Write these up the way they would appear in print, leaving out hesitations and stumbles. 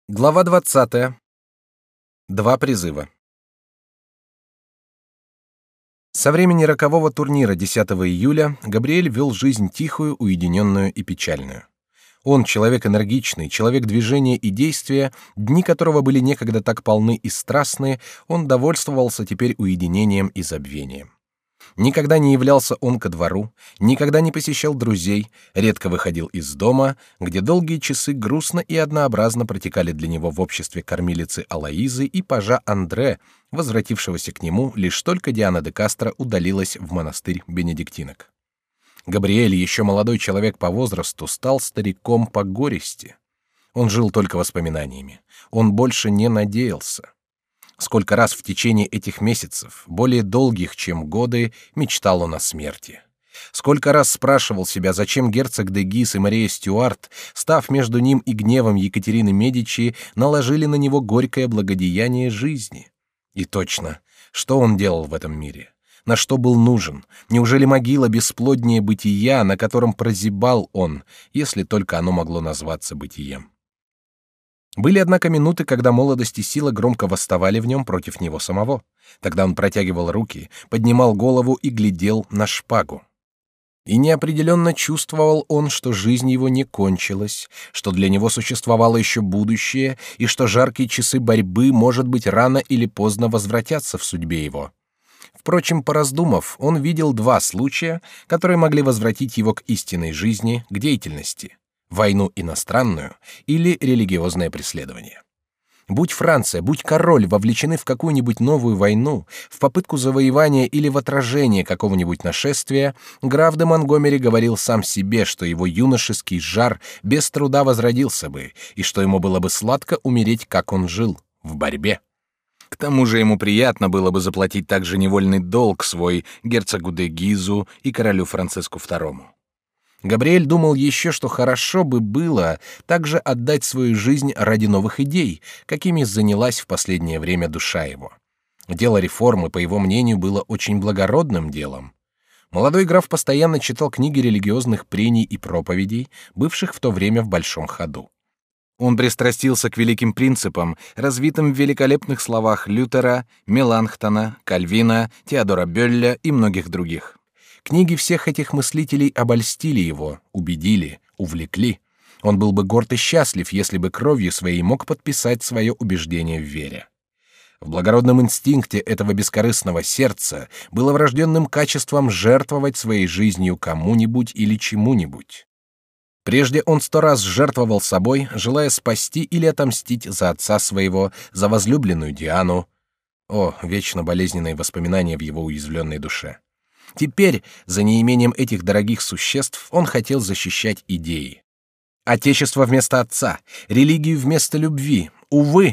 Глава 20. Два призыва. Со времени рокового турнира 10 июля Габриэль вел жизнь тихую, уединенную и печальную. Он человек энергичный, человек движения и действия, дни которого были некогда так полны и страстны, он довольствовался теперь уединением и забвением. Никогда не являлся он ко двору, никогда не посещал друзей, редко выходил из дома, где долгие часы грустно и однообразно протекали для него в обществе кормилицы Алоизы и пажа Андре, возвратившегося к нему, лишь только Диана де Кастро удалилась в монастырь бенедиктинок. Габриэль, еще молодой человек по возрасту, стал стариком по горести. Он жил только воспоминаниями. Он больше не надеялся. Сколько раз в течение этих месяцев, более долгих, чем годы, мечтал он о смерти. Сколько раз спрашивал себя, зачем герцог де Гиз и Мария Стюарт, став между ним и гневом Екатерины Медичи, наложили на него горькое благодеяние жизни. И точно, что он делал в этом мире? На что был нужен? Неужели могила бесплоднее бытия, на котором прозябал он, если только оно могло назваться бытием? Были, однако, минуты, когда молодость и сила громко восставали в нем против него самого. Тогда он протягивал руки, поднимал голову и глядел на шпагу. И неопределенно чувствовал он, что жизнь его не кончилась, что для него существовало еще будущее, и что жаркие часы борьбы, может быть, рано или поздно возвратятся в судьбе его. Впрочем, пораздумав, он видел два случая, которые могли возвратить его к истинной жизни, к деятельности: войну иностранную или религиозное преследование. Будь Франция, будь король вовлечены в какую-нибудь новую войну, в попытку завоевания или в отражение какого-нибудь нашествия, граф де Монгомери говорил сам себе, что его юношеский жар без труда возродился бы, и что ему было бы сладко умереть, как он жил, в борьбе. К тому же ему приятно было бы заплатить также невольный долг свой герцогу де Гизу и королю Франциску II. Габриэль думал еще, что хорошо бы было также отдать свою жизнь ради новых идей, какими занялась в последнее время душа его. Дело реформы, по его мнению, было очень благородным делом. Молодой граф постоянно читал книги религиозных прений и проповедей, бывших в то время в большом ходу. Он пристрастился к великим принципам, развитым в великолепных словах Лютера, Меланхтона, Кальвина, Теодора Бёлля и многих других. Книги всех этих мыслителей обольстили его, убедили, увлекли. Он был бы горд и счастлив, если бы кровью своей мог подписать свое убеждение в вере. В благородном инстинкте этого бескорыстного сердца было врожденным качеством жертвовать своей жизнью кому-нибудь или чему-нибудь. Прежде он 100 раз жертвовал собой, желая спасти или отомстить за отца своего, за возлюбленную Диану. О, вечно болезненные воспоминания в его уязвленной душе. Теперь, за неимением этих дорогих существ, он хотел защищать идеи. Отечество вместо отца, религию вместо любви. Увы,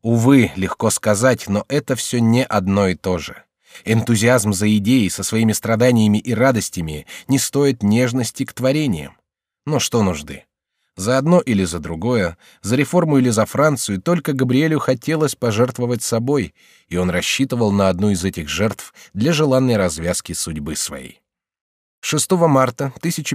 легко сказать, но это все не одно и то же. Энтузиазм за идеи со своими страданиями и радостями не стоит нежности к творениям. Но что нужды? За одно или за другое, за реформу или за Францию, только Габриэлю хотелось пожертвовать собой, и он рассчитывал на одну из этих жертв для желанной развязки судьбы своей. 6 марта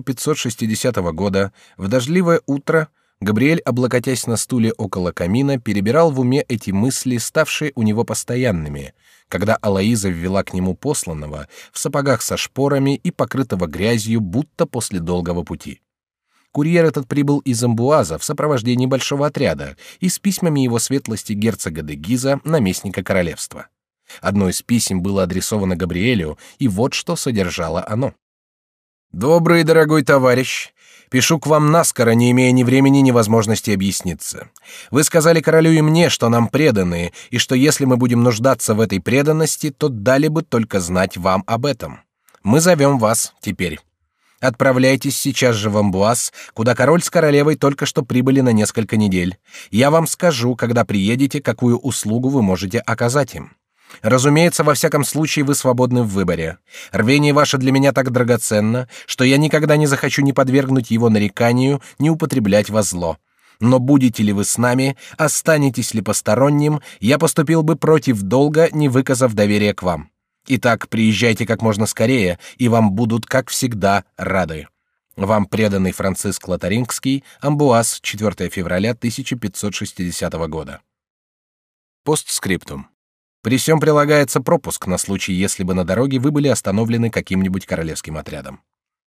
1560 года, в дождливое утро, Габриэль, облокотясь на стуле около камина, перебирал в уме эти мысли, ставшие у него постоянными, когда Алоиза ввела к нему посланного в сапогах со шпорами и покрытого грязью, будто после долгого пути. Курьер этот прибыл из Амбуаза в сопровождении большого отряда и с письмами его светлости герцога де Гиза, наместника королевства. Одно из писем было адресовано Габриэлю, и вот что содержало оно: «Добрый и дорогой товарищ, пишу к вам наскоро, не имея ни времени, ни возможности объясниться. Вы сказали королю и мне, что нам преданы, и что если мы будем нуждаться в этой преданности, то дали бы только знать вам об этом. Мы зовем вас теперь. Отправляйтесь сейчас же в Амбуаз, куда король с королевой только что прибыли на несколько недель. Я вам скажу, когда приедете, какую услугу вы можете оказать им. Разумеется, во всяком случае вы свободны в выборе. Рвение ваше для меня так драгоценно, что я никогда не захочу ни подвергнуть его нареканию, ни употреблять во зло. Но будете ли вы с нами, останетесь ли посторонним, я поступил бы против долга, не выказав доверия к вам. Итак, приезжайте как можно скорее, и вам будут, как всегда, рады. Вам преданный Франциск Лотарингский, Амбуаз, 4 февраля 1560 года. Постскриптум. При сём прилагается пропуск на случай, если бы на дороге вы были остановлены каким-нибудь королевским отрядом.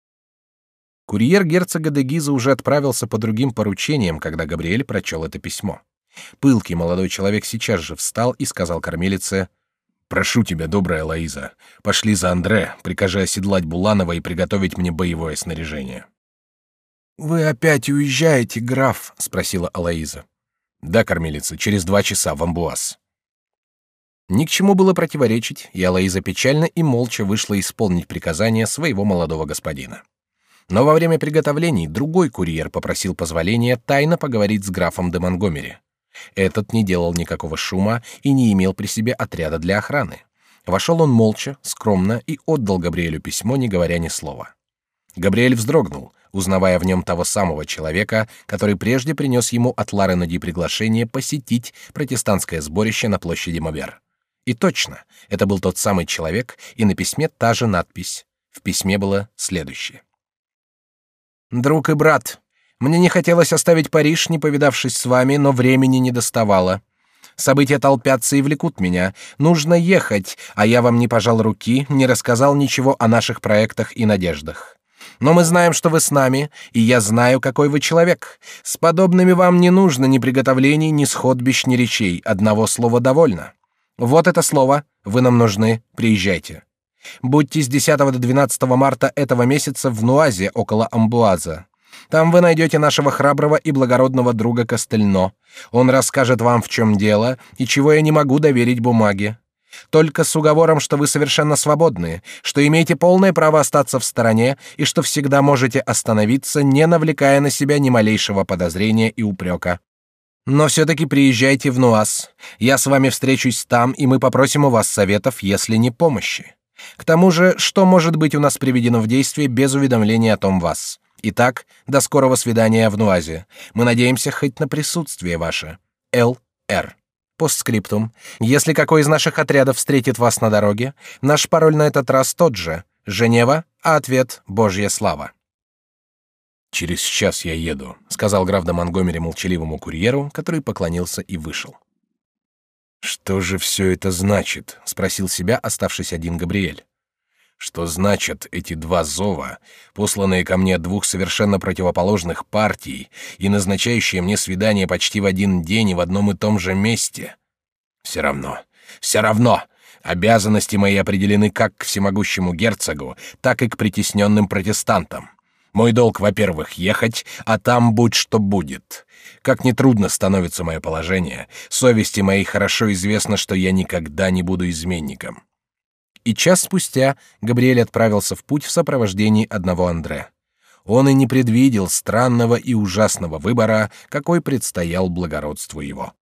Курьер герцога де Гиза уже отправился по другим поручениям, когда Габриэль прочел это письмо. Пылкий молодой человек сейчас же встал и сказал кормилице: «Прошу тебя, добрая Лоиза, пошли за Андре, прикажи оседлать Буланова и приготовить мне боевое снаряжение». «Вы опять уезжаете, граф?» — спросила Алоиза. «Да, кормилица, через 2 часа в Амбуаз». Ни к чему было противоречить, и Алоиза печально и молча вышла исполнить приказания своего молодого господина. Но во время приготовлений другой курьер попросил позволения тайно поговорить с графом де Монгомери. Этот не делал никакого шума и не имел при себе отряда для охраны. Вошел он молча, скромно и отдал Габриэлю письмо, не говоря ни слова. Габриэль вздрогнул, узнавая в нем того самого человека, который прежде принес ему от Лареноди приглашение посетить протестантское сборище на площади Мобер. И точно, это был тот самый человек, и на письме та же надпись. В письме было следующее: «Друг и брат, мне не хотелось оставить Париж, не повидавшись с вами, но времени не доставало. События толпятся и влекут меня. Нужно ехать, а я вам не пожал руки, не рассказал ничего о наших проектах и надеждах. Но мы знаем, что вы с нами, и я знаю, какой вы человек. С подобными вам не нужно ни приготовлений, ни сходбищ, ни речей. Одного слова довольно. Вот это слово, вы нам нужны, приезжайте. Будьте с 10 до 12 марта этого месяца в Нуазе около Амбуаза. Там вы найдете нашего храброго и благородного друга Кастельно. Он расскажет вам, в чем дело и чего я не могу доверить бумаге. Только с уговором, что вы совершенно свободны, что имеете полное право остаться в стороне и что всегда можете остановиться, не навлекая на себя ни малейшего подозрения и упрека. Но все-таки приезжайте в Нуаз. Я с вами встречусь там, и мы попросим у вас советов, если не помощи. К тому же, что может быть у нас приведено в действие без уведомления о том вас? Итак, до скорого свидания в Нуазе. Мы надеемся хоть на присутствие ваше. Л.Р. Постскриптум. Если какой из наших отрядов встретит вас на дороге, наш пароль на этот раз тот же. Женева, а ответ — Божья слава. «Через час я еду», — сказал граф де Монгомери молчаливому курьеру, который поклонился и вышел. «Что же все это значит?» — спросил себя оставшись один Габриэль. «Что значат эти 2 зова, посланные ко мне от 2 совершенно противоположных партий и назначающие мне свидание почти в один день и в одном и том же месте? Все равно, все равно! Обязанности мои определены как к всемогущему герцогу, так и к притесненным протестантам. Мой долг, во-первых, ехать, а там будь что будет. Как нетрудно становится мое положение, совести моей хорошо известно, что я никогда не буду изменником». И час спустя Габриэль отправился в путь в сопровождении одного Андре. Он и не предвидел странного и ужасного выбора, какой предстоял благородству его.